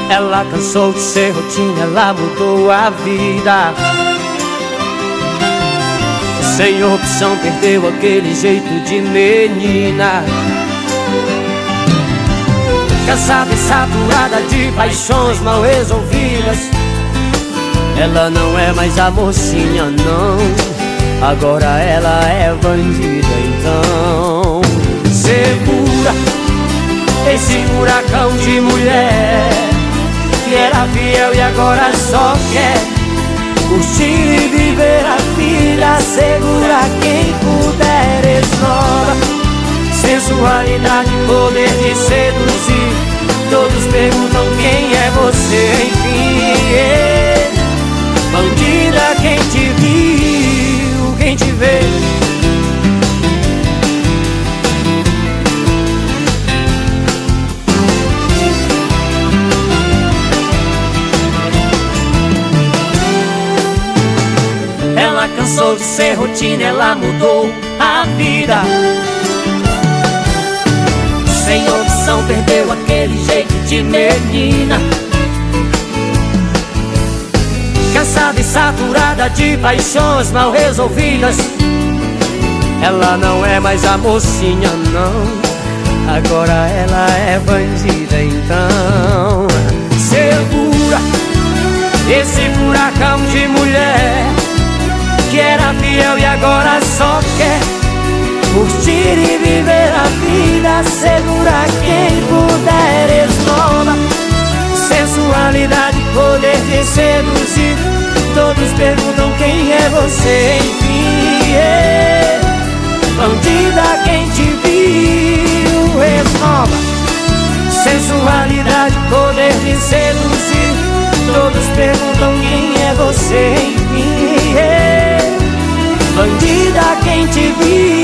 Ela cansou de ser rotina, ela mudou a vida. Sem opção, perdeu aquele jeito de menina. Cansada e saturada de paixões mal resolvidas, ela não é mais a mocinha, não. Agora ela é bandida, então. Segura esse furacão de mulher que era fiel e agora só quer curtir e viver a vida. Segura quem puder, ignora sensualidade, poder de seduzir. Todos perguntam quem é você, enfim. Bandida quem te viu, quem te vê. Ela cansou de ser rotina, ela mudou a vida. Sem opção, perdeu aquele jeito de menina. Cansada e saturada de paixões mal resolvidas, ela não é mais a mocinha, não. Agora ela é bandida, então. Segura esse furacão de mulher que era fiel e agora só quer curtir e viver a vida. Segura quem puder, esnova sensualidade, poder de seduzir. Todos perguntam quem é você, enfim. Bandida quem te viu, esnova sensualidade, poder de seduzir. Todos perguntam quem é você, enfim. Bandida quem te viu.